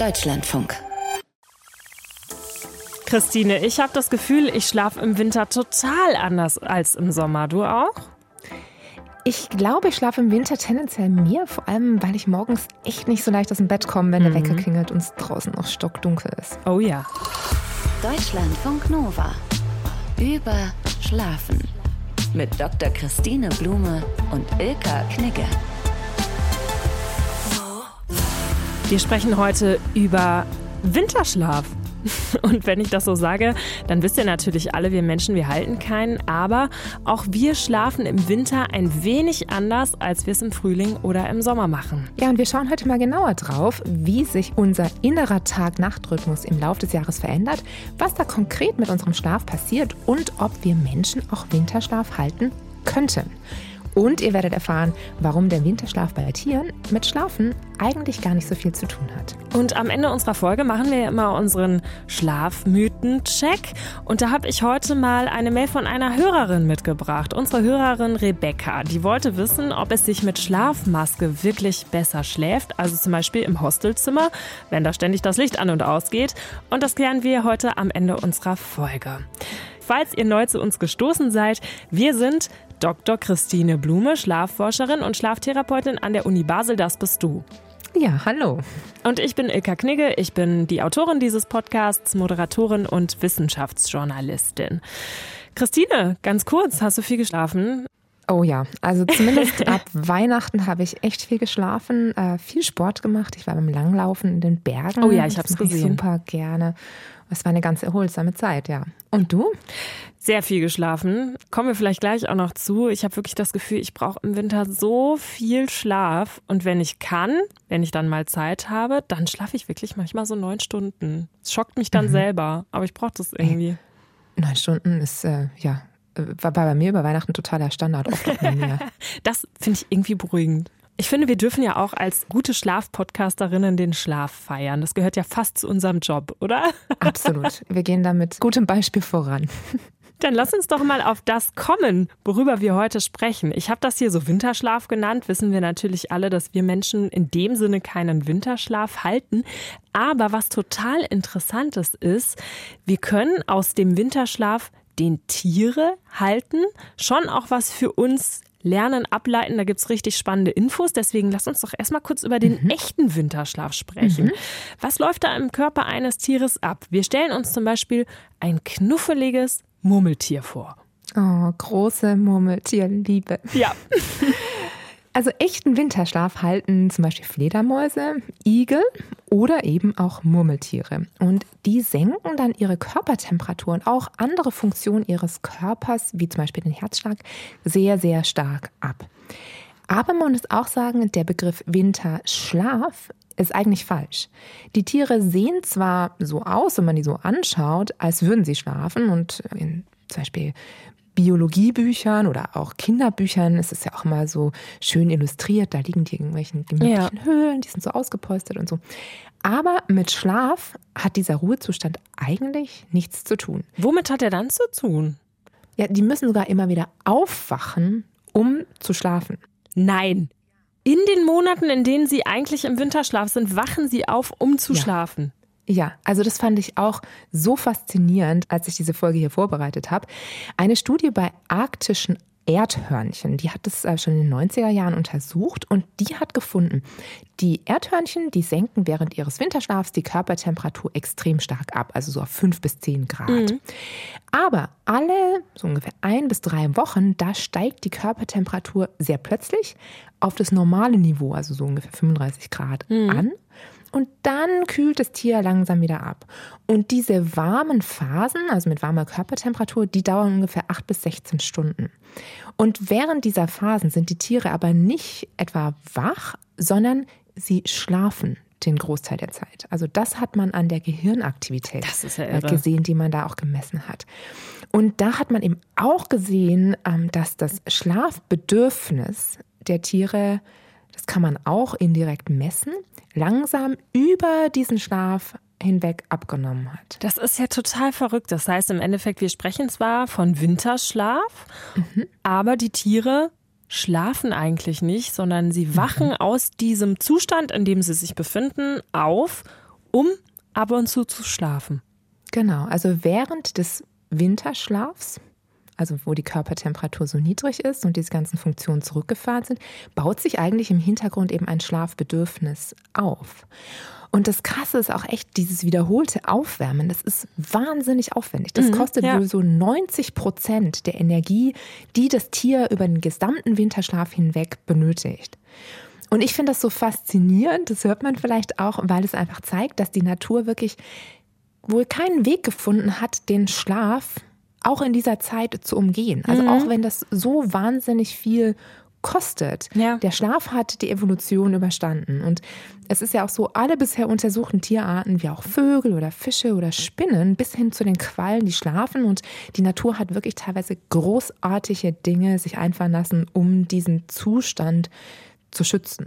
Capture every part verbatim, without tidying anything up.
Deutschlandfunk. Christine, ich habe das Gefühl, ich schlafe im Winter total anders als im Sommer. Du auch? Ich glaube, ich schlafe im Winter tendenziell mehr, vor allem, weil ich morgens echt nicht so leicht aus dem Bett komme, wenn der Wecker klingelt und es draußen noch stockdunkel ist. Oh ja. Deutschlandfunk Nova. Über Schlafen. Mit Doktor Christine Blume und Ilka Knigge. Wir sprechen heute über Winterschlaf. Und wenn ich das so sage, dann wisst ihr natürlich alle, wir Menschen, wir halten keinen. Aber auch wir schlafen im Winter ein wenig anders, als wir es im Frühling oder im Sommer machen. Ja, und wir schauen heute mal genauer drauf, wie sich unser innerer Tag-Nacht-Rhythmus im Laufe des Jahres verändert, was da konkret mit unserem Schlaf passiert und ob wir Menschen auch Winterschlaf halten könnten. Und ihr werdet erfahren, warum der Winterschlaf bei Tieren mit Schlafen eigentlich gar nicht so viel zu tun hat. Und am Ende unserer Folge machen wir ja immer unseren Schlafmythen-Check. Und da habe ich heute mal eine Mail von einer Hörerin mitgebracht. Unsere Hörerin Rebecca, die wollte wissen, ob es sich mit Schlafmaske wirklich besser schläft. Also zum Beispiel im Hostelzimmer, wenn da ständig das Licht an und ausgeht. Und das klären wir heute am Ende unserer Folge. Falls ihr neu zu uns gestoßen seid, wir sind Doktor Christine Blume, Schlafforscherin und Schlaftherapeutin an der Uni Basel, das bist du. Ja, hallo. Und ich bin Ilka Knigge, ich bin die Autorin dieses Podcasts, Moderatorin und Wissenschaftsjournalistin. Christine, ganz kurz, hast du viel geschlafen? Oh ja, also zumindest ab Weihnachten habe ich echt viel geschlafen, äh, viel Sport gemacht. Ich war beim Langlaufen in den Bergen. Oh ja, ich habe es gesehen. gesehen. Super gerne. Es war eine ganz erholsame Zeit, ja. Und du? Sehr viel geschlafen. Kommen wir vielleicht gleich auch noch zu. Ich habe wirklich das Gefühl, ich brauche im Winter so viel Schlaf. Und wenn ich kann, wenn ich dann mal Zeit habe, dann schlafe ich wirklich manchmal so neun Stunden. Es schockt mich dann mhm. selber, aber ich brauche das irgendwie. Hey, neun Stunden ist, äh, ja, war bei mir über Weihnachten totaler Standard, oft auch mehr. Das finde ich irgendwie beruhigend. Ich finde, wir dürfen ja auch als gute Schlafpodcasterinnen den Schlaf feiern. Das gehört ja fast zu unserem Job, oder? Absolut. Wir gehen da mit gutem Beispiel voran. Dann lass uns doch mal auf das kommen, worüber wir heute sprechen. Ich habe das hier so Winterschlaf genannt. Wissen wir natürlich alle, dass wir Menschen in dem Sinne keinen Winterschlaf halten. Aber was total Interessantes ist, wir können aus dem Winterschlaf, den Tiere halten, schon auch was für uns lernen, ableiten. Da gibt es richtig spannende Infos. Deswegen lass uns doch erstmal kurz über den mhm. echten Winterschlaf sprechen. Mhm. Was läuft da im Körper eines Tieres ab? Wir stellen uns zum Beispiel ein knuffeliges Murmeltier vor. Oh, große Murmeltierliebe. Ja. Also echten Winterschlaf halten zum Beispiel Fledermäuse, Igel oder eben auch Murmeltiere. Und die senken dann ihre Körpertemperatur und auch andere Funktionen ihres Körpers, wie zum Beispiel den Herzschlag, sehr, sehr stark ab. Aber man muss auch sagen, der Begriff Winterschlaf ist eigentlich falsch. Die Tiere sehen zwar so aus, wenn man die so anschaut, als würden sie schlafen und in zum Beispiel Biologiebüchern oder auch Kinderbüchern ist es ja auch immer so schön illustriert. Da liegen die in irgendwelchen gemütlichen ja. Höhlen, die sind so ausgepolstert und so. Aber mit Schlaf hat dieser Ruhezustand eigentlich nichts zu tun. Womit hat er dann zu tun? Ja, die müssen sogar immer wieder aufwachen, um zu schlafen. Nein. In den Monaten, in denen sie eigentlich im Winterschlaf sind, wachen sie auf, um zu ja. schlafen. Ja, also das fand ich auch so faszinierend, als ich diese Folge hier vorbereitet habe. Eine Studie bei arktischen Erdhörnchen, die hat das schon in den neunziger Jahren untersucht und die hat gefunden, die Erdhörnchen, die senken während ihres Winterschlafs die Körpertemperatur extrem stark ab, also so auf fünf bis zehn Grad. Mhm. Aber alle so ungefähr ein bis drei Wochen, da steigt die Körpertemperatur sehr plötzlich auf das normale Niveau, also so ungefähr fünfunddreißig Grad mhm. an. Und dann kühlt das Tier langsam wieder ab. Und diese warmen Phasen, also mit warmer Körpertemperatur, die dauern ungefähr acht bis sechzehn Stunden. Und während dieser Phasen sind die Tiere aber nicht etwa wach, sondern sie schlafen den Großteil der Zeit. Also das hat man an der Gehirnaktivität das ist ja irre. gesehen, die man da auch gemessen hat. Und da hat man eben auch gesehen, dass das Schlafbedürfnis der Tiere, das kann man auch indirekt messen, langsam über diesen Schlaf hinweg abgenommen hat. Das ist ja total verrückt. Das heißt im Endeffekt, wir sprechen zwar von Winterschlaf, mhm. aber die Tiere schlafen eigentlich nicht, sondern sie wachen mhm. aus diesem Zustand, in dem sie sich befinden, auf, um ab und zu zu schlafen. Genau, also während des Winterschlafs, also wo die Körpertemperatur so niedrig ist und diese ganzen Funktionen zurückgefahren sind, baut sich eigentlich im Hintergrund eben ein Schlafbedürfnis auf. Und das Krasse ist auch echt dieses wiederholte Aufwärmen. Das ist wahnsinnig aufwendig. Das kostet mhm, ja. wohl so neunzig Prozent der Energie, die das Tier über den gesamten Winterschlaf hinweg benötigt. Und ich finde das so faszinierend, das hört man vielleicht auch, weil es einfach zeigt, dass die Natur wirklich wohl keinen Weg gefunden hat, den Schlaf auch in dieser Zeit zu umgehen. Also mhm. auch wenn das so wahnsinnig viel kostet. Ja. Der Schlaf hat die Evolution überstanden. Und es ist ja auch so, alle bisher untersuchten Tierarten, wie auch Vögel oder Fische oder Spinnen, bis hin zu den Quallen, die schlafen. Und die Natur hat wirklich teilweise großartige Dinge sich einfallen lassen, um diesen Zustand zu schützen.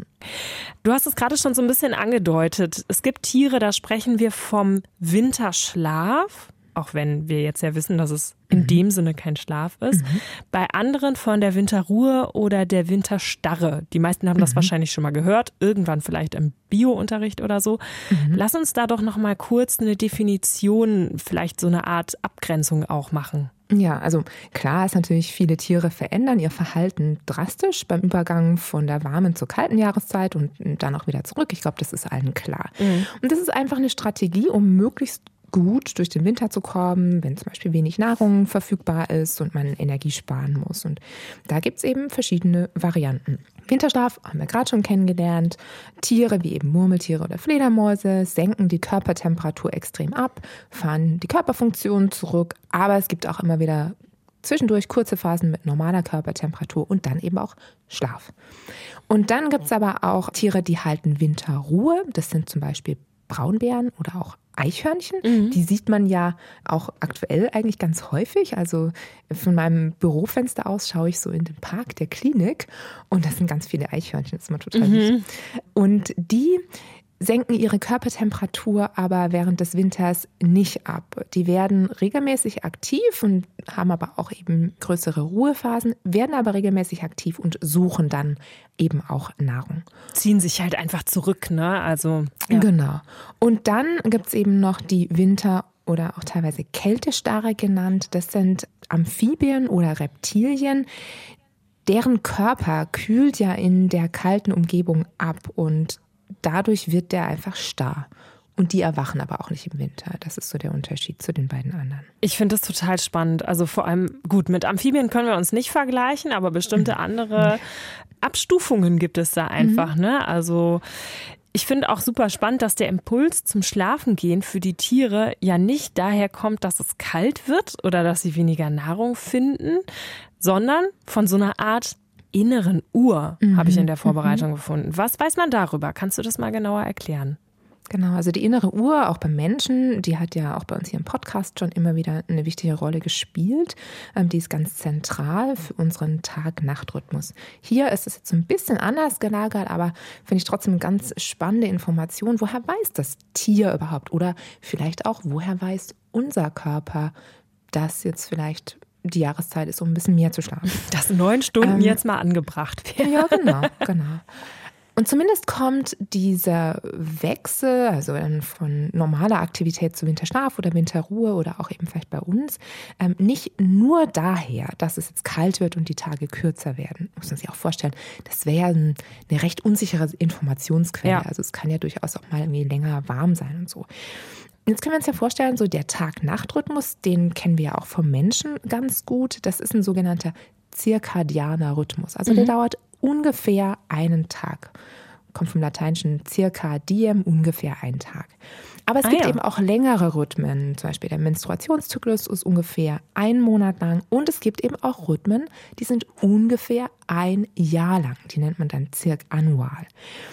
Du hast es gerade schon so ein bisschen angedeutet. Es gibt Tiere, da sprechen wir vom Winterschlaf. Auch wenn wir jetzt ja wissen, dass es in mhm. dem Sinne kein Schlaf ist. Mhm. Bei anderen von der Winterruhe oder der Winterstarre. Die meisten haben das mhm. wahrscheinlich schon mal gehört. Irgendwann vielleicht im Bio-Unterricht oder so. Mhm. Lass uns da doch noch mal kurz eine Definition, vielleicht so eine Art Abgrenzung auch machen. Ja, also klar ist natürlich, viele Tiere verändern ihr Verhalten drastisch beim Übergang von der warmen zur kalten Jahreszeit und dann auch wieder zurück. Ich glaube, das ist allen klar. Mhm. Und das ist einfach eine Strategie, um möglichst gut durch den Winter zu kommen, wenn zum Beispiel wenig Nahrung verfügbar ist und man Energie sparen muss. Und da gibt es eben verschiedene Varianten. Winterschlaf haben wir gerade schon kennengelernt. Tiere wie eben Murmeltiere oder Fledermäuse senken die Körpertemperatur extrem ab, fahren die Körperfunktionen zurück, aber es gibt auch immer wieder zwischendurch kurze Phasen mit normaler Körpertemperatur und dann eben auch Schlaf. Und dann gibt es aber auch Tiere, die halten Winterruhe. Das sind zum Beispiel Braunbären oder auch Eichhörnchen. Mhm. Die sieht man ja auch aktuell eigentlich ganz häufig. Also von meinem Bürofenster aus schaue ich so in den Park der Klinik und das sind ganz viele Eichhörnchen. Das ist immer total mhm. süß. Und die senken ihre Körpertemperatur aber während des Winters nicht ab. Die werden regelmäßig aktiv und haben aber auch eben größere Ruhephasen, werden aber regelmäßig aktiv und suchen dann eben auch Nahrung. Ziehen sich halt einfach zurück, ne? Also ja. Genau. Und dann gibt es eben noch die Winter- oder auch teilweise Kältestarre genannt. Das sind Amphibien oder Reptilien. Deren Körper kühlt ja in der kalten Umgebung ab und dadurch wird der einfach starr. Und die erwachen aber auch nicht im Winter. Das ist so der Unterschied zu den beiden anderen. Ich finde das total spannend. Also vor allem, gut, mit Amphibien können wir uns nicht vergleichen, aber bestimmte andere Abstufungen gibt es da einfach. Mhm. Ne? Also ich finde auch super spannend, dass der Impuls zum Schlafengehen für die Tiere ja nicht daher kommt, dass es kalt wird oder dass sie weniger Nahrung finden, sondern von so einer Art inneren Uhr, mhm. habe ich in der Vorbereitung mhm. gefunden. Was weiß man darüber? Kannst du das mal genauer erklären? Genau, also die innere Uhr, auch beim Menschen, die hat ja auch bei uns hier im Podcast schon immer wieder eine wichtige Rolle gespielt. Die ist ganz zentral für unseren Tag-Nacht-Rhythmus. Hier ist es jetzt ein bisschen anders gelagert, aber finde ich trotzdem eine ganz spannende Information. Woher weiß das Tier überhaupt? Oder vielleicht auch, woher weiß unser Körper, dass jetzt vielleicht die Jahreszeit ist, um ein bisschen mehr zu schlafen? Dass neun Stunden ähm, jetzt mal angebracht werden. Ja, genau, genau. Und zumindest kommt dieser Wechsel, also von normaler Aktivität zu Winterschlaf oder Winterruhe oder auch eben vielleicht bei uns, ähm, nicht nur daher, dass es jetzt kalt wird und die Tage kürzer werden. Muss man sich auch vorstellen, das wäre ja ein, eine recht unsichere Informationsquelle. Ja. Also es kann ja durchaus auch mal irgendwie länger warm sein und so. Jetzt können wir uns ja vorstellen, so der Tag-Nacht-Rhythmus, den kennen wir ja auch vom Menschen ganz gut. Das ist ein sogenannter zirkadianer Rhythmus. Also mhm. der dauert ungefähr einen Tag. Kommt vom lateinischen circa diem, ungefähr einen Tag. Aber es ah, gibt ja. eben auch längere Rhythmen. Zum Beispiel der Menstruationszyklus ist ungefähr einen Monat lang. Und es gibt eben auch Rhythmen, die sind ungefähr ein Jahr lang. Die nennt man dann zirkannual.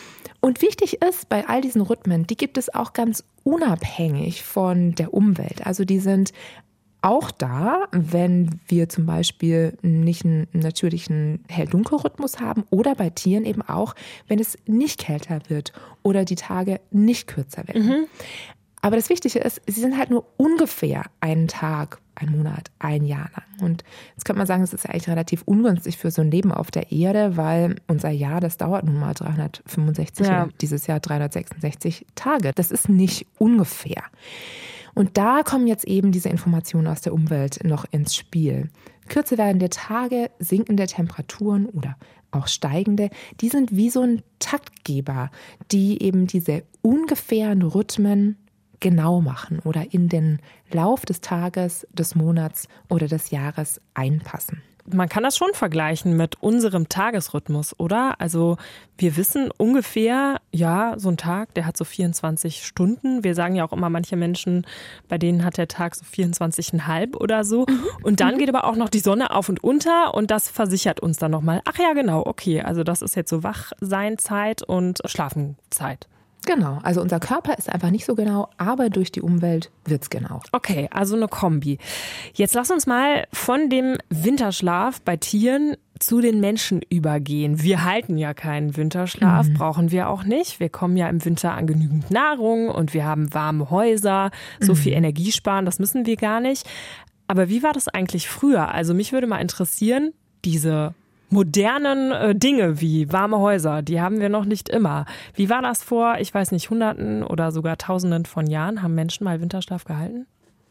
Und wichtig ist bei all diesen Rhythmen, die gibt es auch ganz unabhängig von der Umwelt. Also die sind auch da, wenn wir zum Beispiel nicht einen natürlichen Hell-Dunkel-Rhythmus haben oder bei Tieren eben auch, wenn es nicht kälter wird oder die Tage nicht kürzer werden. Mhm. Aber das Wichtige ist, sie sind halt nur ungefähr einen Tag ein Monat, ein Jahr lang. Und jetzt könnte man sagen, das ist eigentlich relativ ungünstig für so ein Leben auf der Erde, weil unser Jahr, das dauert nun mal dreihundertfünfundsechzig, ja. oder dieses Jahr dreihundertsechsundsechzig Tage. Das ist nicht ungefähr. Und da kommen jetzt eben diese Informationen aus der Umwelt noch ins Spiel. Kürzer werdende Tage, sinkende Temperaturen oder auch steigende, die sind wie so ein Taktgeber, die eben diese ungefähren Rhythmen genau machen oder in den Lauf des Tages, des Monats oder des Jahres einpassen. Man kann das schon vergleichen mit unserem Tagesrhythmus, oder? Also wir wissen ungefähr, ja, so ein Tag, der hat so vierundzwanzig Stunden. Wir sagen ja auch immer, manche Menschen, bei denen hat der Tag so vierundzwanzig Komma fünf oder so. Und dann geht aber auch noch die Sonne auf und unter und das versichert uns dann nochmal. Ach ja, genau, okay, also das ist jetzt so Wachseinzeit und Schlafenzeit. Genau, also unser Körper ist einfach nicht so genau, aber durch die Umwelt wird's genau. Okay, also eine Kombi. Jetzt lass uns mal von dem Winterschlaf bei Tieren zu den Menschen übergehen. Wir halten ja keinen Winterschlaf, mhm. brauchen wir auch nicht. Wir kommen ja im Winter an genügend Nahrung und wir haben warme Häuser, so viel mhm. Energie sparen, das müssen wir gar nicht. Aber wie war das eigentlich früher? Also mich würde mal interessieren, diese modernen äh, Dinge wie warme Häuser, die haben wir noch nicht immer. Wie war das vor, ich weiß nicht, Hunderten oder sogar Tausenden von Jahren? Haben Menschen mal Winterschlaf gehalten?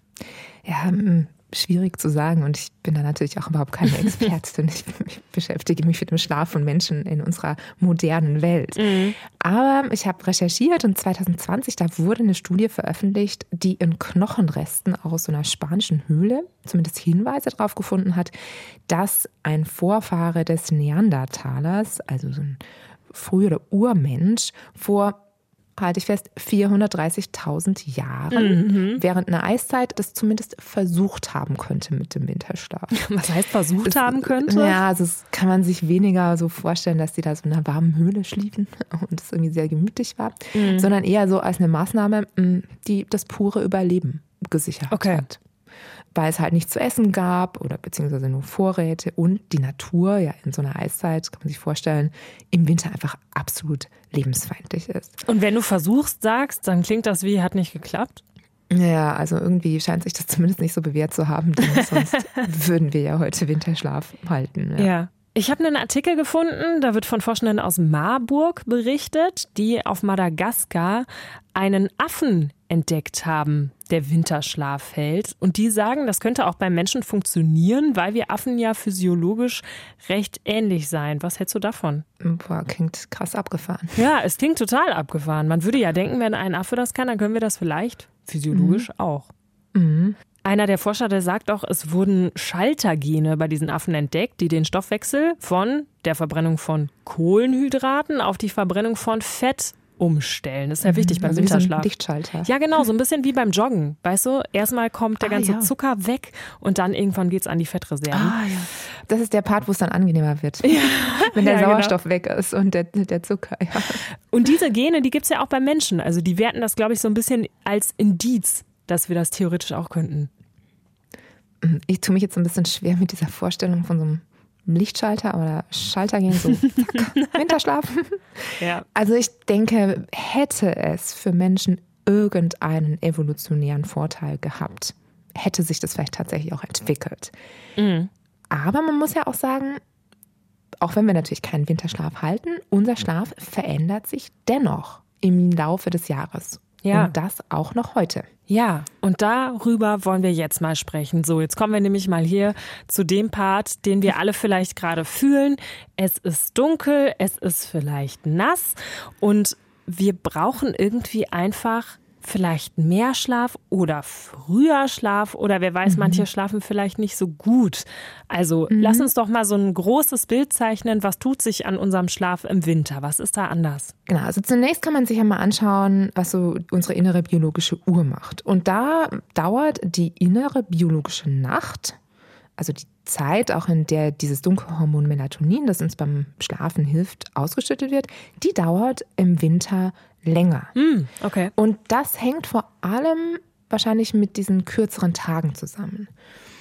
Ja, schwierig zu sagen und ich bin da natürlich auch überhaupt keine Expertin. Ich, ich beschäftige mich mit dem Schlaf von Menschen in unserer modernen Welt. Mhm. Aber ich habe recherchiert und zwanzig zwanzig, da wurde eine Studie veröffentlicht, die in Knochenresten aus so einer spanischen Höhle zumindest Hinweise darauf gefunden hat, dass ein Vorfahre des Neandertalers, also so ein früherer Urmensch, vor halte ich fest, vierhundertdreißigtausend Jahren mhm. während einer Eiszeit das zumindest versucht haben könnte mit dem Winterschlaf. Was heißt versucht das, haben könnte? Ja, also das kann man sich weniger so vorstellen, dass die da so in einer warmen Höhle schliefen und es irgendwie sehr gemütlich war, mhm. sondern eher so als eine Maßnahme, die das pure Überleben gesichert okay. hat. Weil es halt nichts zu essen gab oder beziehungsweise nur Vorräte und die Natur, ja in so einer Eiszeit, kann man sich vorstellen, im Winter einfach absolut lebensfeindlich ist. Und wenn du versuchst, sagst, dann klingt das wie, hat nicht geklappt? Ja, also irgendwie scheint sich das zumindest nicht so bewährt zu haben, denn sonst würden wir ja heute Winterschlaf halten. Ja. ja. Ich habe einen Artikel gefunden, da wird von Forschenden aus Marburg berichtet, die auf Madagaskar einen Affen entdeckt haben, der Winterschlaf hält. Und die sagen, das könnte auch beim Menschen funktionieren, weil wir Affen ja physiologisch recht ähnlich seien. Was hältst du davon? Boah, klingt krass abgefahren. Ja, es klingt total abgefahren. Man würde ja denken, wenn ein Affe das kann, dann können wir das vielleicht physiologisch mhm. auch. Mhm. Einer der Forscher, der sagt auch, es wurden Schaltergene bei diesen Affen entdeckt, die den Stoffwechsel von der Verbrennung von Kohlenhydraten auf die Verbrennung von Fett umstellen. Das ist ja wichtig beim also Winterschlaf. Wie so ein Lichtschalter. Ja, genau, so ein bisschen wie beim Joggen. Weißt du, erstmal kommt der ah, ganze ja. Zucker weg und dann irgendwann geht's an die Fettreserven. Ah, ja. Das ist der Part, wo es dann angenehmer wird. Ja. Wenn der ja, Sauerstoff genau. weg ist und der, der Zucker. Ja. Und diese Gene, die gibt's ja auch beim Menschen. Also die werten das, glaube ich, so ein bisschen als Indiz, dass wir das theoretisch auch könnten. Ich tue mich jetzt ein bisschen schwer mit dieser Vorstellung von so einem Lichtschalter oder Schalter gehen, so zack, Winterschlaf. Ja. Also ich denke, hätte es für Menschen irgendeinen evolutionären Vorteil gehabt, hätte sich das vielleicht tatsächlich auch entwickelt. Mhm. Aber man muss ja auch sagen, auch wenn wir natürlich keinen Winterschlaf halten, unser Schlaf verändert sich dennoch im Laufe des Jahres. Ja. Und das auch noch heute. Ja, und darüber wollen wir jetzt mal sprechen. So, jetzt kommen wir nämlich mal hier zu dem Part, den wir alle vielleicht gerade fühlen. Es ist dunkel, es ist vielleicht nass und wir brauchen irgendwie einfach vielleicht mehr Schlaf oder früher Schlaf oder wer weiß, mhm. manche schlafen vielleicht nicht so gut. Also mhm. lass uns doch mal so ein großes Bild zeichnen. Was tut sich an unserem Schlaf im Winter? Was ist da anders? Genau, also zunächst kann man sich ja mal anschauen, was so unsere innere biologische Uhr macht. Und da dauert die innere biologische Nacht, also die Zeit, auch in der dieses Dunkelhormon Melatonin, das uns beim Schlafen hilft, ausgeschüttet wird, die dauert im Winter länger. Mm, okay. Und das hängt vor allem wahrscheinlich mit diesen kürzeren Tagen zusammen.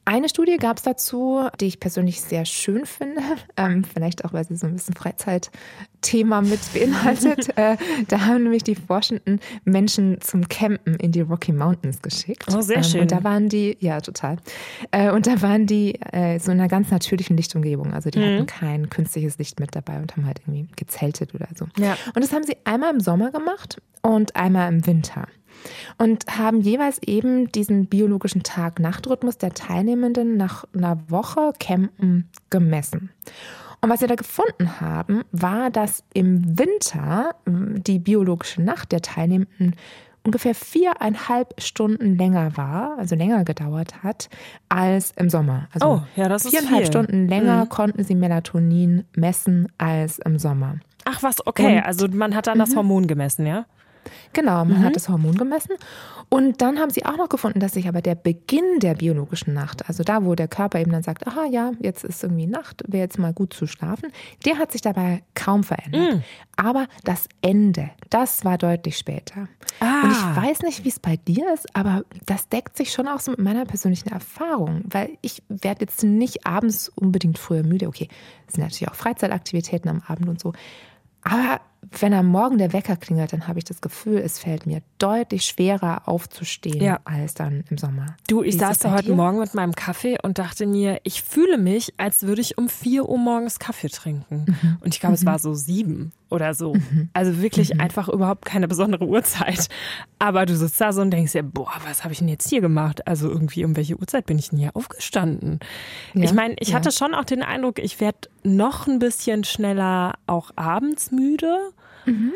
Eine Studie gab es dazu, die ich persönlich sehr schön finde, ähm, vielleicht auch, weil sie so ein bisschen Freizeitthema mit beinhaltet. äh, da haben nämlich die Forschenden Menschen zum Campen in die Rocky Mountains geschickt. Oh, sehr schön. Ähm, und da waren die, ja total, äh, und da waren die äh, so in einer ganz natürlichen Lichtumgebung. Also die mhm. hatten kein künstliches Licht mit dabei und haben halt irgendwie gezeltet oder so. Ja. Und das haben sie einmal im Sommer gemacht und einmal im Winter. Und haben jeweils eben diesen biologischen Tag-Nacht-Rhythmus der Teilnehmenden nach einer Woche Campen gemessen. Und was sie da gefunden haben, war, dass im Winter die biologische Nacht der Teilnehmenden ungefähr viereinhalb Stunden länger war, also länger gedauert hat, als im Sommer. Also oh, ja, das ist viereinhalb viel. Stunden länger mhm. konnten sie Melatonin messen als im Sommer. Ach was, okay, Und, also man hat dann das Hormon gemessen, ja? Genau, man mhm. hat das Hormon gemessen. Und dann haben sie auch noch gefunden, dass sich aber der Beginn der biologischen Nacht, also da, wo der Körper eben dann sagt, aha, ja, jetzt ist irgendwie Nacht, wäre jetzt mal gut zu schlafen, der hat sich dabei kaum verändert. Mhm. Aber das Ende, das war deutlich später. Ah. Und ich weiß nicht, wie es bei dir ist, aber das deckt sich schon auch so mit meiner persönlichen Erfahrung, weil ich werde jetzt nicht abends unbedingt früher müde. Okay, es sind natürlich auch Freizeitaktivitäten am Abend und so. Aber wenn am Morgen der Wecker klingelt, dann habe ich das Gefühl, es fällt mir deutlich schwerer aufzustehen ja. als dann im Sommer. Du, ich saß da heute dir? Morgen mit meinem Kaffee und dachte mir, ich fühle mich, als würde ich um vier Uhr morgens Kaffee trinken. Mhm. Und ich glaube, mhm. es war so sieben oder so. Mhm. Also wirklich mhm. einfach überhaupt keine besondere Uhrzeit. Aber du sitzt da so und denkst dir, boah, was habe ich denn jetzt hier gemacht? Also irgendwie, um welche Uhrzeit bin ich denn hier aufgestanden? Ja. Ich meine, ich ja. hatte schon auch den Eindruck, ich werde noch ein bisschen schneller auch abends müde. Mhm.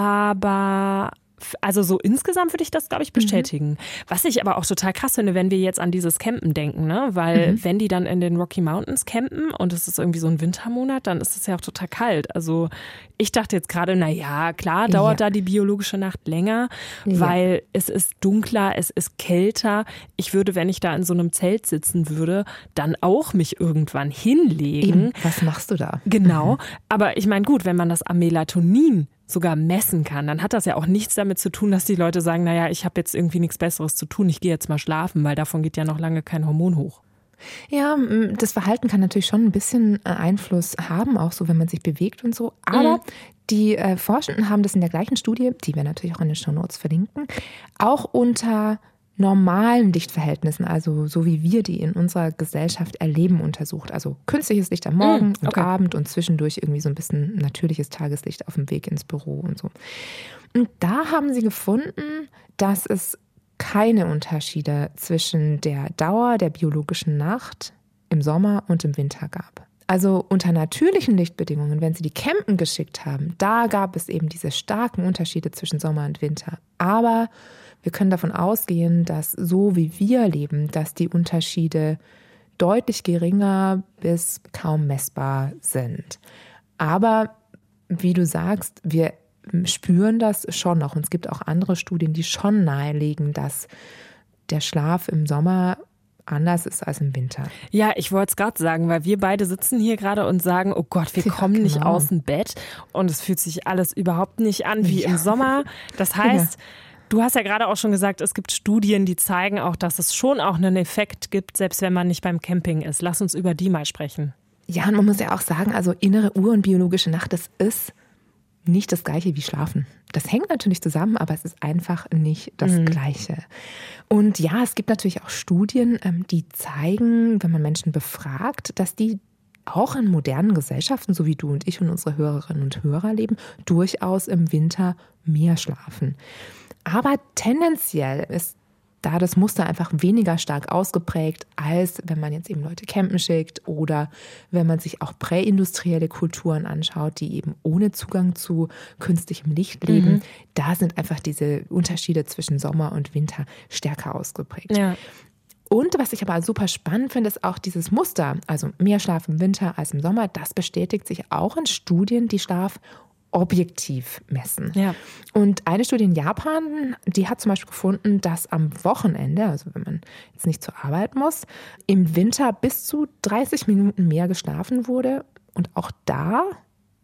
Aber also so insgesamt würde ich das, glaube ich, bestätigen. Mhm. Was ich aber auch total krass finde, wenn wir jetzt an dieses Campen denken, ne? Weil mhm. wenn die dann in den Rocky Mountains campen und es ist irgendwie so ein Wintermonat, dann ist es ja auch total kalt. Also ich dachte jetzt gerade, na ja, klar dauert ja. da die biologische Nacht länger, ja. weil es ist dunkler, es ist kälter. Ich würde, wenn ich da in so einem Zelt sitzen würde, dann auch mich irgendwann hinlegen. Eben. Was machst du da? Genau. Mhm. Aber ich meine, gut, wenn man das am Melatonin sogar messen kann, dann hat das ja auch nichts damit zu tun, dass die Leute sagen, naja, ich habe jetzt irgendwie nichts Besseres zu tun, ich gehe jetzt mal schlafen, weil davon geht ja noch lange kein Hormon hoch. Ja, das Verhalten kann natürlich schon ein bisschen Einfluss haben, auch so, wenn man sich bewegt und so. Aber mhm. die äh, Forschenden haben das in der gleichen Studie, die wir natürlich auch in den Shownotes verlinken, auch unter normalen Lichtverhältnissen, also so wie wir die in unserer Gesellschaft erleben, untersucht. Also künstliches Licht am Morgen mm, okay. und Abend und zwischendurch irgendwie so ein bisschen natürliches Tageslicht auf dem Weg ins Büro und so. Und da haben sie gefunden, dass es keine Unterschiede zwischen der Dauer der biologischen Nacht im Sommer und im Winter gab. Also unter natürlichen Lichtbedingungen, wenn sie die campen geschickt haben, da gab es eben diese starken Unterschiede zwischen Sommer und Winter. Aber wir können davon ausgehen, dass so wie wir leben, dass die Unterschiede deutlich geringer bis kaum messbar sind. Aber wie du sagst, wir spüren das schon noch. Und es gibt auch andere Studien, die schon nahelegen, dass der Schlaf im Sommer anders ist als im Winter. Ja, ich wollte es gerade sagen, weil wir beide sitzen hier gerade und sagen, oh Gott, wir ja, kommen genau. nicht aus dem Bett und es fühlt sich alles überhaupt nicht an wie ja. im Sommer. Das heißt, ja. du hast ja gerade auch schon gesagt, es gibt Studien, die zeigen auch, dass es schon auch einen Effekt gibt, selbst wenn man nicht beim Camping ist. Lass uns über die mal sprechen. Ja, und man muss ja auch sagen, also innere Uhr und biologische Nacht, das ist nicht das Gleiche wie Schlafen. Das hängt natürlich zusammen, aber es ist einfach nicht das mhm. Gleiche. Und ja, es gibt natürlich auch Studien, die zeigen, wenn man Menschen befragt, dass die auch in modernen Gesellschaften, so wie du und ich und unsere Hörerinnen und Hörer leben, durchaus im Winter mehr schlafen. Aber tendenziell ist da das Muster einfach weniger stark ausgeprägt, als wenn man jetzt eben Leute campen schickt oder wenn man sich auch präindustrielle Kulturen anschaut, die eben ohne Zugang zu künstlichem Licht leben. Mhm. Da sind einfach diese Unterschiede zwischen Sommer und Winter stärker ausgeprägt. Ja. Und was ich aber super spannend finde, ist auch dieses Muster, also mehr Schlaf im Winter als im Sommer, das bestätigt sich auch in Studien, die Schlaf objektiv messen. Ja. Und eine Studie in Japan, die hat zum Beispiel gefunden, dass am Wochenende, also wenn man jetzt nicht zur Arbeit muss, im Winter bis zu dreißig Minuten mehr geschlafen wurde. Und auch da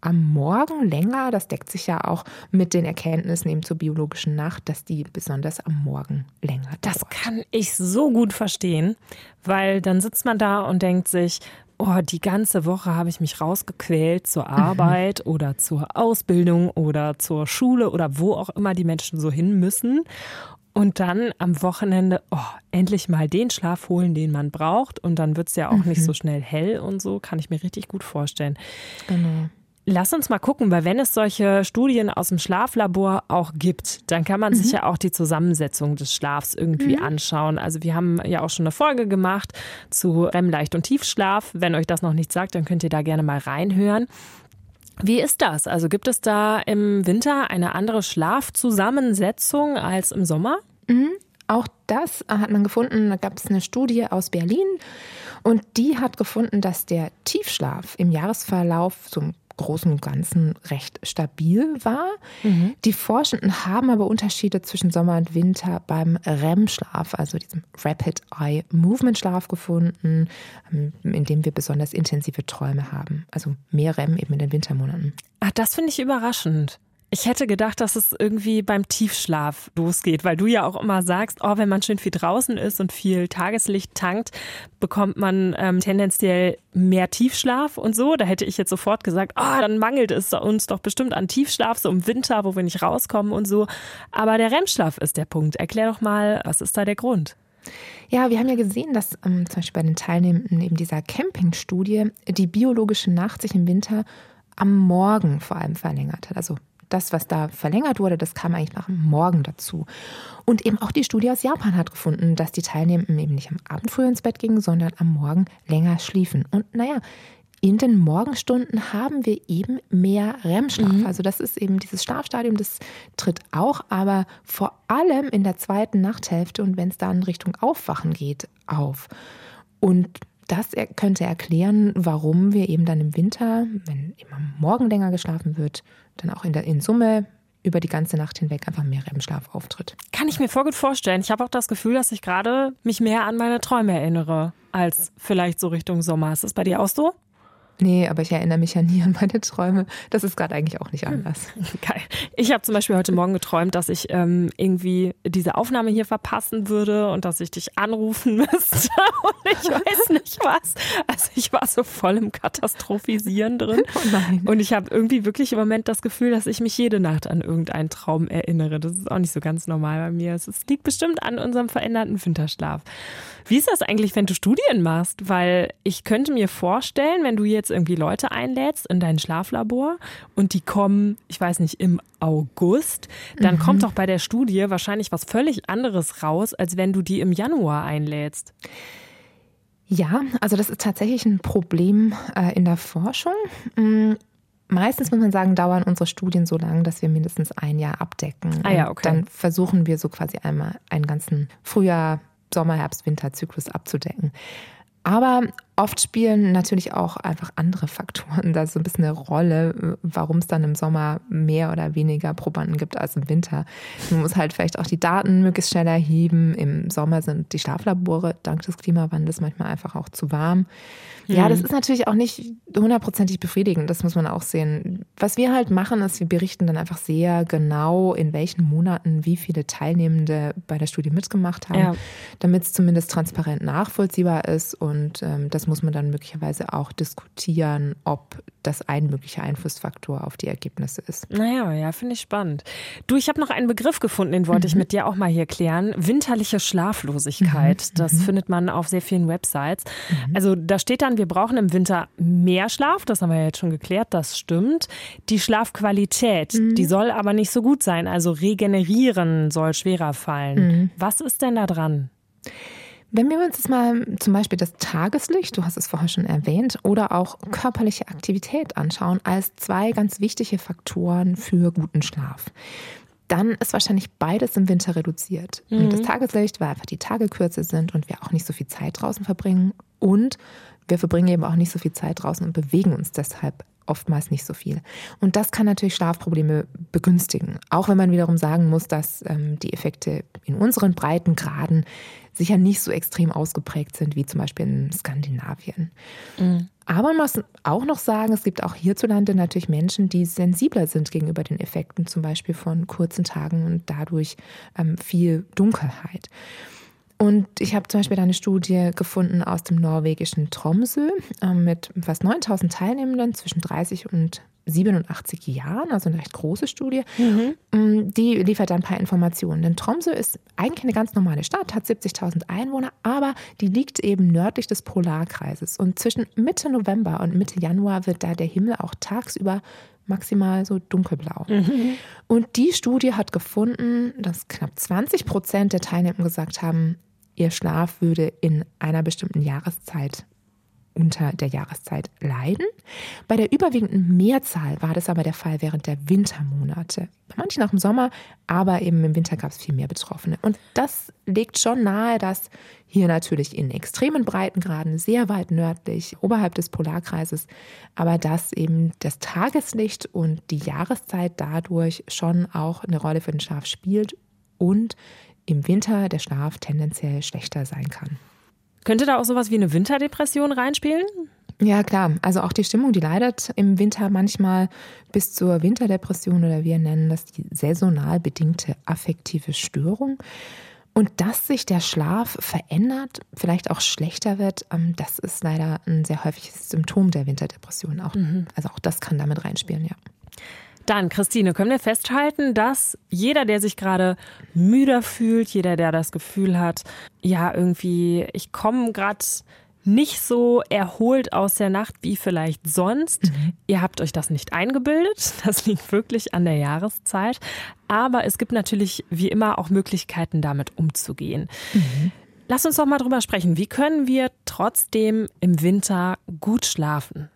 am Morgen länger. Das deckt sich ja auch mit den Erkenntnissen eben zur biologischen Nacht, dass die besonders am Morgen länger dauert. Das kann ich so gut verstehen, weil dann sitzt man da und denkt sich, oh, die ganze Woche habe ich mich rausgequält zur Arbeit mhm. oder zur Ausbildung oder zur Schule oder wo auch immer die Menschen so hin müssen. Und dann am Wochenende, oh, endlich mal den Schlaf holen, den man braucht. Und dann wird es ja auch mhm. nicht so schnell hell und so, kann ich mir richtig gut vorstellen. Genau. Lass uns mal gucken, weil wenn es solche Studien aus dem Schlaflabor auch gibt, dann kann man mhm. sich ja auch die Zusammensetzung des Schlafs irgendwie mhm. anschauen. Also wir haben ja auch schon eine Folge gemacht zu R E M, Leicht- und Tiefschlaf. Wenn euch das noch nicht sagt, dann könnt ihr da gerne mal reinhören. Wie ist das? Also gibt es da im Winter eine andere Schlafzusammensetzung als im Sommer? Mhm. Auch das hat man gefunden. Da gab es eine Studie aus Berlin und die hat gefunden, dass der Tiefschlaf im Jahresverlauf so im Großen und Ganzen recht stabil war. Mhm. Die Forschenden haben aber Unterschiede zwischen Sommer und Winter beim R E M-Schlaf, also diesem Rapid Eye Movement Schlaf gefunden, in dem wir besonders intensive Träume haben. Also mehr R E M eben in den Wintermonaten. Ach, das finde ich überraschend. Ich hätte gedacht, dass es irgendwie beim Tiefschlaf losgeht, weil du ja auch immer sagst, oh, wenn man schön viel draußen ist und viel Tageslicht tankt, bekommt man ähm, tendenziell mehr Tiefschlaf und so. Da hätte ich jetzt sofort gesagt, oh, dann mangelt es uns doch bestimmt an Tiefschlaf, so im Winter, wo wir nicht rauskommen und so. Aber der R E M-Schlaf ist der Punkt. Erklär doch mal, was ist da der Grund? Ja, wir haben ja gesehen, dass ähm, zum Beispiel bei den Teilnehmenden eben dieser Campingstudie die biologische Nacht sich im Winter am Morgen vor allem verlängert hat. Also das, was da verlängert wurde, das kam eigentlich nach dem Morgen dazu. Und eben auch die Studie aus Japan hat gefunden, dass die Teilnehmenden eben nicht am Abend früh ins Bett gingen, sondern am Morgen länger schliefen. Und naja, in den Morgenstunden haben wir eben mehr R E M-Schlaf. Mhm. Also das ist eben dieses Schlafstadium, das tritt auch, aber vor allem in der zweiten Nachthälfte und wenn es dann Richtung Aufwachen geht, auf. Und das könnte erklären, warum wir eben dann im Winter, wenn eben am Morgen länger geschlafen wird, dann auch in der in Summe über die ganze Nacht hinweg einfach mehr R E M-Schlaf auftritt. Kann ich mir voll gut vorstellen. Ich habe auch das Gefühl, dass ich gerade mich mehr an meine Träume erinnere, als vielleicht so Richtung Sommer. Ist das bei dir auch so? Nee, aber ich erinnere mich ja nie an meine Träume. Das ist gerade eigentlich auch nicht anders. Geil. Ich habe zum Beispiel heute Morgen geträumt, dass ich ähm, irgendwie diese Aufnahme hier verpassen würde und dass ich dich anrufen müsste und ich weiß nicht was. Also ich war so voll im Katastrophisieren drin. Oh nein. Und ich habe irgendwie wirklich im Moment das Gefühl, dass ich mich jede Nacht an irgendeinen Traum erinnere. Das ist auch nicht so ganz normal bei mir. Es liegt bestimmt an unserem veränderten Winterschlaf. Wie ist das eigentlich, wenn du Studien machst? Weil ich könnte mir vorstellen, wenn du jetzt irgendwie Leute einlädst in dein Schlaflabor und die kommen, ich weiß nicht, im August, dann mhm. kommt doch bei der Studie wahrscheinlich was völlig anderes raus, als wenn du die im Januar einlädst. Ja, also das ist tatsächlich ein Problem äh, in der Forschung. Mhm. Meistens muss man sagen, dauern unsere Studien so lang, dass wir mindestens ein Jahr abdecken. Ah ja, okay. Dann versuchen wir so quasi einmal einen ganzen Frühjahr, Sommer, Herbst, Winter-Zyklus abzudecken. Aber oft spielen natürlich auch einfach andere Faktoren da so ein bisschen eine Rolle, warum es dann im Sommer mehr oder weniger Probanden gibt als im Winter. Man muss halt vielleicht auch die Daten möglichst schnell erheben. Im Sommer sind die Schlaflabore dank des Klimawandels manchmal einfach auch zu warm. Ja, das ist natürlich auch nicht hundertprozentig befriedigend, das muss man auch sehen. Was wir halt machen, ist, wir berichten dann einfach sehr genau, in welchen Monaten wie viele Teilnehmende bei der Studie mitgemacht haben, ja. damit es zumindest transparent nachvollziehbar ist. Und ähm, das muss man dann möglicherweise auch diskutieren, ob das ein möglicher Einflussfaktor auf die Ergebnisse ist. Naja, ja, finde ich spannend. Du, ich habe noch einen Begriff gefunden, den wollte mhm. ich mit dir auch mal hier klären. Winterliche Schlaflosigkeit. Mhm. Das mhm. findet man auf sehr vielen Websites. Mhm. Also da steht dann, wir brauchen im Winter mehr Schlaf. Das haben wir ja jetzt schon geklärt, das stimmt. Die Schlafqualität, mhm. die soll aber nicht so gut sein. Also regenerieren soll schwerer fallen. Mhm. Was ist denn da dran? Wenn wir uns jetzt mal zum Beispiel das Tageslicht, du hast es vorher schon erwähnt, oder auch körperliche Aktivität anschauen als zwei ganz wichtige Faktoren für guten Schlaf, dann ist wahrscheinlich beides im Winter reduziert. Mhm. Und das Tageslicht, weil einfach die Tage kürzer sind und wir auch nicht so viel Zeit draußen verbringen und wir verbringen eben auch nicht so viel Zeit draußen und bewegen uns deshalb oftmals nicht so viel. Und das kann natürlich Schlafprobleme begünstigen. Auch wenn man wiederum sagen muss, dass ähm, die Effekte in unseren Breitengraden sicher nicht so extrem ausgeprägt sind wie zum Beispiel in Skandinavien. Mhm. Aber man muss auch noch sagen, es gibt auch hierzulande natürlich Menschen, die sensibler sind gegenüber den Effekten, zum Beispiel von kurzen Tagen und dadurch ähm, viel Dunkelheit. Und ich habe zum Beispiel eine Studie gefunden aus dem norwegischen Tromsø äh, mit fast neuntausend Teilnehmenden zwischen dreißig und siebenundachtzig Jahren, also eine recht große Studie. Mhm. Die liefert ein paar Informationen. Denn Tromsø ist eigentlich eine ganz normale Stadt, hat siebzigtausend Einwohner, aber die liegt eben nördlich des Polarkreises. Und zwischen Mitte November und Mitte Januar wird da der Himmel auch tagsüber maximal so dunkelblau. Mhm. Und die Studie hat gefunden, dass knapp zwanzig Prozent der Teilnehmer gesagt haben, ihr Schlaf würde in einer bestimmten Jahreszeit unter der Jahreszeit leiden. Bei der überwiegenden Mehrzahl war das aber der Fall während der Wintermonate. Bei manchen auch im Sommer, aber eben im Winter gab es viel mehr Betroffene. Und das legt schon nahe, dass hier natürlich in extremen Breitengraden, sehr weit nördlich, oberhalb des Polarkreises, aber dass eben das Tageslicht und die Jahreszeit dadurch schon auch eine Rolle für den Schlaf spielt und im Winter der Schlaf tendenziell schlechter sein kann. Könnte da auch sowas wie eine Winterdepression reinspielen? Ja, klar. Also auch die Stimmung, die leidet im Winter manchmal bis zur Winterdepression oder wir nennen das die saisonal bedingte affektive Störung. Und dass sich der Schlaf verändert, vielleicht auch schlechter wird, das ist leider ein sehr häufiges Symptom der Winterdepression. Auch, mhm. Also auch das kann damit reinspielen, ja. Dann, Christine, können wir festhalten, dass jeder, der sich gerade müder fühlt, jeder, der das Gefühl hat, ja, irgendwie, ich komme gerade nicht so erholt aus der Nacht wie vielleicht sonst. Mhm. Ihr habt euch das nicht eingebildet. Das liegt wirklich an der Jahreszeit. Aber es gibt natürlich wie immer auch Möglichkeiten, damit umzugehen. Mhm. Lass uns doch mal drüber sprechen. Wie können wir trotzdem im Winter gut schlafen?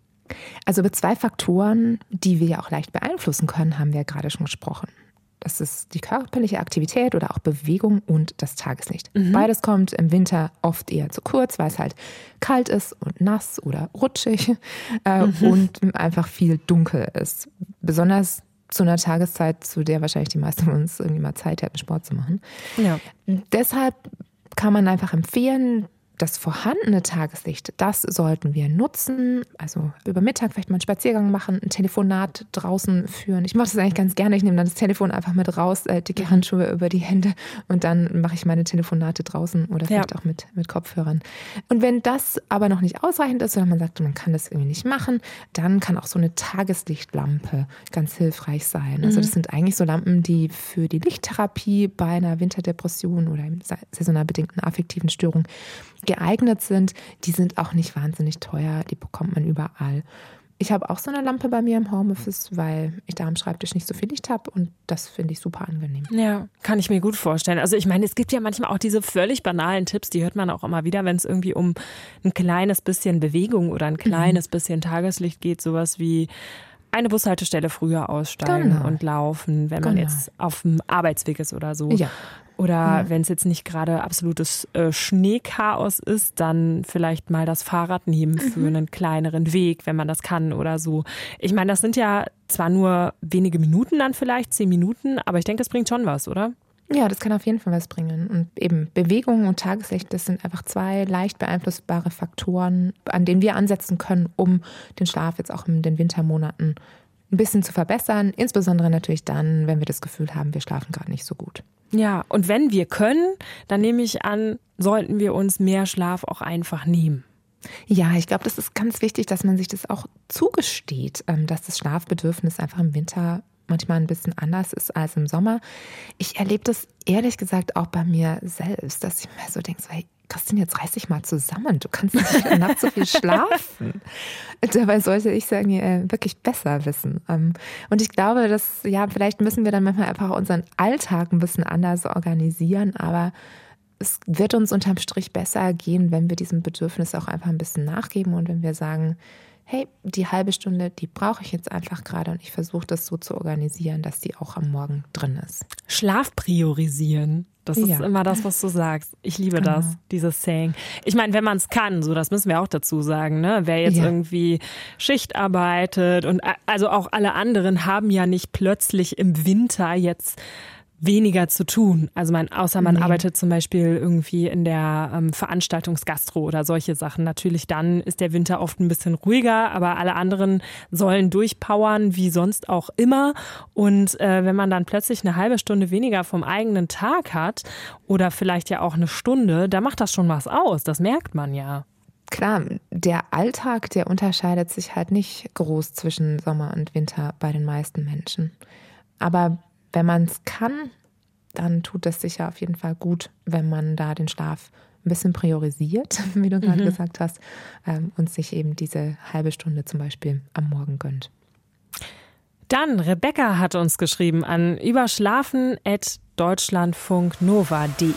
Also über zwei Faktoren, die wir ja auch leicht beeinflussen können, haben wir ja gerade schon gesprochen. Das ist die körperliche Aktivität oder auch Bewegung und das Tageslicht. Mhm. Beides kommt im Winter oft eher zu kurz, weil es halt kalt ist und nass oder rutschig äh, mhm. und einfach viel dunkel ist. Besonders zu einer Tageszeit, zu der wahrscheinlich die meisten von uns irgendwie mal Zeit hätten, Sport zu machen. Ja. Deshalb kann man einfach empfehlen, das vorhandene Tageslicht, das sollten wir nutzen. Also über Mittag vielleicht mal einen Spaziergang machen, ein Telefonat draußen führen. Ich mache das eigentlich ganz gerne. Ich nehme dann das Telefon einfach mit raus, äh, dicke Handschuhe über die Hände und dann mache ich meine Telefonate draußen oder vielleicht ja. auch mit, mit Kopfhörern. Und wenn das aber noch nicht ausreichend ist oder man sagt, man kann das irgendwie nicht machen, dann kann auch so eine Tageslichtlampe ganz hilfreich sein. Also das sind eigentlich so Lampen, die für die Lichttherapie bei einer Winterdepression oder saisonal bedingten affektiven Störung geeignet sind. Die sind auch nicht wahnsinnig teuer, die bekommt man überall. Ich habe auch so eine Lampe bei mir im Homeoffice, weil ich da am Schreibtisch nicht so viel Licht habe und das finde ich super angenehm. Ja, kann ich mir gut vorstellen. Also ich meine, es gibt ja manchmal auch diese völlig banalen Tipps, die hört man auch immer wieder, wenn es irgendwie um ein kleines bisschen Bewegung oder ein kleines mhm. bisschen Tageslicht geht, sowas wie eine Bushaltestelle früher aussteigen genau. und laufen, wenn man genau. jetzt auf dem Arbeitsweg ist oder so. Ja. Oder ja. wenn es jetzt nicht gerade absolutes äh, Schneechaos ist, dann vielleicht mal das Fahrrad nehmen für mhm. einen kleineren Weg, wenn man das kann oder so. Ich meine, das sind ja zwar nur wenige Minuten dann vielleicht, zehn Minuten, aber ich denke, das bringt schon was, oder? Ja, das kann auf jeden Fall was bringen. Und eben Bewegung und Tageslicht, das sind einfach zwei leicht beeinflussbare Faktoren, an denen wir ansetzen können, um den Schlaf jetzt auch in den Wintermonaten ein bisschen zu verbessern. Insbesondere natürlich dann, wenn wir das Gefühl haben, wir schlafen gerade nicht so gut. Ja, und wenn wir können, dann nehme ich an, sollten wir uns mehr Schlaf auch einfach nehmen. Ja, ich glaube, das ist ganz wichtig, dass man sich das auch zugesteht, dass das Schlafbedürfnis einfach im Winter manchmal ein bisschen anders ist als im Sommer. Ich erlebe das ehrlich gesagt auch bei mir selbst, dass ich mir so denke, so, hey, Christine, jetzt reiß dich mal zusammen. Du kannst nicht in der Nacht so viel schlafen. Dabei sollte ich sagen, äh, wirklich besser wissen. Ähm, und ich glaube, dass, ja, vielleicht müssen wir dann manchmal einfach unseren Alltag ein bisschen anders organisieren, aber es wird uns unterm Strich besser gehen, wenn wir diesem Bedürfnis auch einfach ein bisschen nachgeben und wenn wir sagen, hey, die halbe Stunde, die brauche ich jetzt einfach gerade und ich versuche das so zu organisieren, dass die auch am Morgen drin ist. Schlaf priorisieren. Das Ja. ist immer das, was du sagst. Ich liebe Genau. das, dieses Saying. Ich meine, wenn man es kann, so das müssen wir auch dazu sagen, ne? Wer jetzt Ja. irgendwie Schicht arbeitet und also auch alle anderen haben ja nicht plötzlich im Winter jetzt weniger zu tun. Also man, außer man Nee. arbeitet zum Beispiel irgendwie in der ähm, Veranstaltungsgastro oder solche Sachen. Natürlich dann ist der Winter oft ein bisschen ruhiger, aber alle anderen sollen durchpowern, wie sonst auch immer. Und äh, wenn man dann plötzlich eine halbe Stunde weniger vom eigenen Tag hat oder vielleicht ja auch eine Stunde, da macht das schon was aus. Das merkt man ja. Klar, der Alltag, der unterscheidet sich halt nicht groß zwischen Sommer und Winter bei den meisten Menschen. Aber wenn man es kann, dann tut es sicher auf jeden Fall gut, wenn man da den Schlaf ein bisschen priorisiert, wie du gerade Mhm. gesagt hast, ähm, und sich eben diese halbe Stunde zum Beispiel am Morgen gönnt. Dann, Rebecca hat uns geschrieben an überschlafen at deutschlandfunknova punkt de.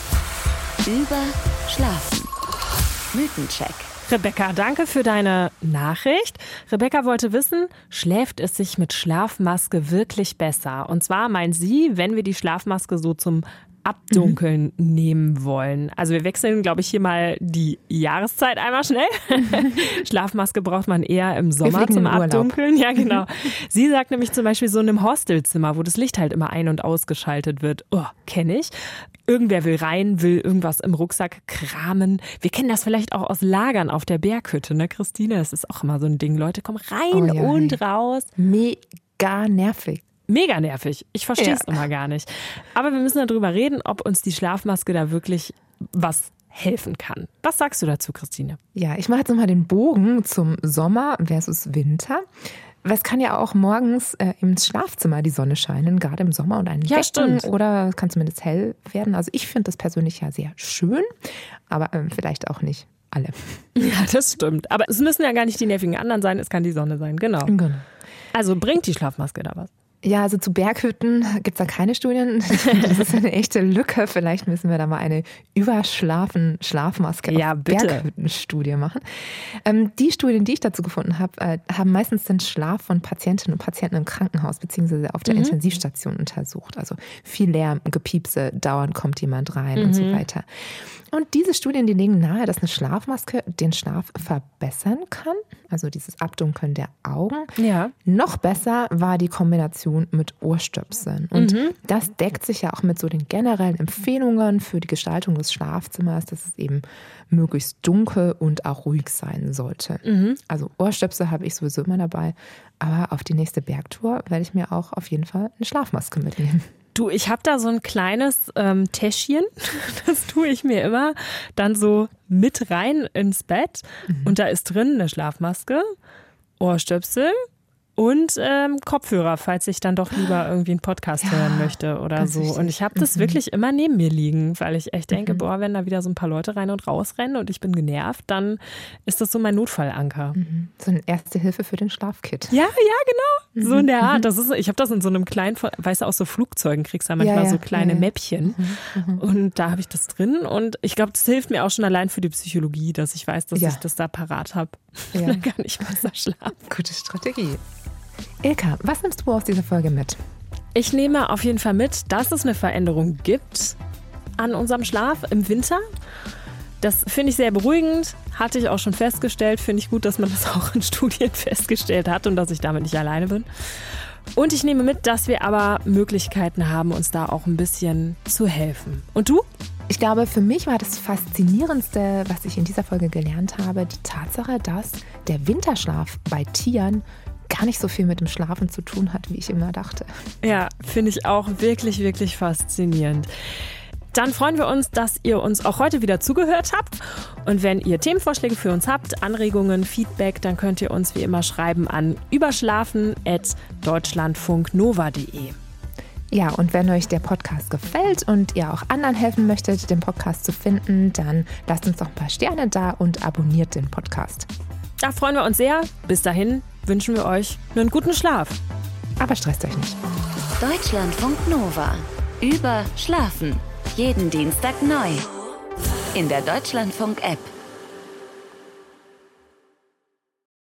Überschlafen. Mythencheck. Rebecca, danke für deine Nachricht. Rebecca wollte wissen, schläft es sich mit Schlafmaske wirklich besser? Und zwar meint sie, wenn wir die Schlafmaske so zum Abdunkeln mhm. nehmen wollen. Also wir wechseln, glaube ich, hier mal die Jahreszeit einmal schnell. Schlafmaske braucht man eher im Sommer zum Abdunkeln. Ja, genau. Sie sagt nämlich zum Beispiel so in einem Hostelzimmer, wo das Licht halt immer ein- und ausgeschaltet wird. Oh, kenne ich. Irgendwer will rein, will irgendwas im Rucksack kramen. Wir kennen das vielleicht auch aus Lagern auf der Berghütte, ne, Christine? Das ist auch immer so ein Ding. Leute kommen rein oh ja, und hey. raus. Mega nervig. Mega nervig. Ich verstehe es Ja. immer gar nicht. Aber wir müssen darüber reden, ob uns die Schlafmaske da wirklich was helfen kann. Was sagst du dazu, Christine? Ja, ich mache jetzt nochmal den Bogen zum Sommer versus Winter. Weil es kann ja auch morgens äh, ins Schlafzimmer die Sonne scheinen, gerade im Sommer und einen Ja, Wecken stimmt. oder es kann zumindest hell werden. Also ich finde das persönlich ja sehr schön, aber ähm, vielleicht auch nicht alle. Ja, das stimmt. Aber es müssen ja gar nicht die nervigen anderen sein, es kann die Sonne sein, genau. Genau. Also bringt die Schlafmaske da was? Ja, also zu Berghütten gibt es da keine Studien. Das ist eine echte Lücke. Vielleicht müssen wir da mal eine Überschlafen-Schlafmaske Ja, auf bitte. Berghütten-Studie machen. Ähm, die Studien, die ich dazu gefunden habe, äh, haben meistens den Schlaf von Patientinnen und Patienten im Krankenhaus beziehungsweise auf der Mhm. Intensivstation untersucht. Also viel Lärm, Gepiepse, dauernd kommt jemand rein mhm. und so weiter. Und diese Studien, die legen nahe, dass eine Schlafmaske den Schlaf verbessern kann. Also dieses Abdunkeln der Augen. Ja. Noch besser war die Kombination mit Ohrstöpseln. Und Mhm. das deckt sich ja auch mit so den generellen Empfehlungen für die Gestaltung des Schlafzimmers, dass es eben möglichst dunkel und auch ruhig sein sollte. Mhm. Also Ohrstöpsel habe ich sowieso immer dabei, aber auf die nächste Bergtour werde ich mir auch auf jeden Fall eine Schlafmaske mitnehmen. Du, ich habe da so ein kleines ähm, Täschchen, das tue ich mir immer dann so mit rein ins Bett mhm. und da ist drin eine Schlafmaske, Ohrstöpsel und ähm, Kopfhörer, falls ich dann doch lieber irgendwie einen Podcast Ja, hören möchte oder ganz so. wichtig. Und ich habe das Mhm. wirklich immer neben mir liegen, weil ich echt denke, Mhm. boah, wenn da wieder so ein paar Leute rein und raus rennen und ich bin genervt, dann ist das so mein Notfallanker. Mhm. So eine erste Hilfe für den Schlafkit. Ja, ja, genau. So in der Art. Das ist, ich habe das in so einem kleinen, weißt du, aus so Flugzeugen kriegst du ja manchmal Ja, ja, so kleine ja, ja. Mäppchen. Und da habe ich das drin. Und ich glaube, das hilft mir auch schon allein für die Psychologie, dass ich weiß, dass Ja. ich das da parat habe. Ja. Dann kann ich besser schlafen. Gute Strategie. Ilka, was nimmst du aus dieser Folge mit? Ich nehme auf jeden Fall mit, dass es eine Veränderung gibt an unserem Schlaf im Winter. Das finde ich sehr beruhigend, hatte ich auch schon festgestellt. Finde ich gut, dass man das auch in Studien festgestellt hat und dass ich damit nicht alleine bin. Und ich nehme mit, dass wir aber Möglichkeiten haben, uns da auch ein bisschen zu helfen. Und du? Ich glaube, für mich war das Faszinierendste, was ich in dieser Folge gelernt habe, die Tatsache, dass der Winterschlaf bei Tieren gar nicht so viel mit dem Schlafen zu tun hat, wie ich immer dachte. Ja, finde ich auch wirklich, wirklich faszinierend. Dann freuen wir uns, dass ihr uns auch heute wieder zugehört habt. Und wenn ihr Themenvorschläge für uns habt, Anregungen, Feedback, dann könnt ihr uns wie immer schreiben an überschlafen at deutschlandfunknova punkt de. Ja, und wenn euch der Podcast gefällt und ihr auch anderen helfen möchtet, den Podcast zu finden, dann lasst uns doch ein paar Sterne da und abonniert den Podcast. Da freuen wir uns sehr. Bis dahin wünschen wir euch einen guten Schlaf. Aber stresst euch nicht. Deutschlandfunk Nova. Überschlafen. Jeden Dienstag neu. In der Deutschlandfunk-App.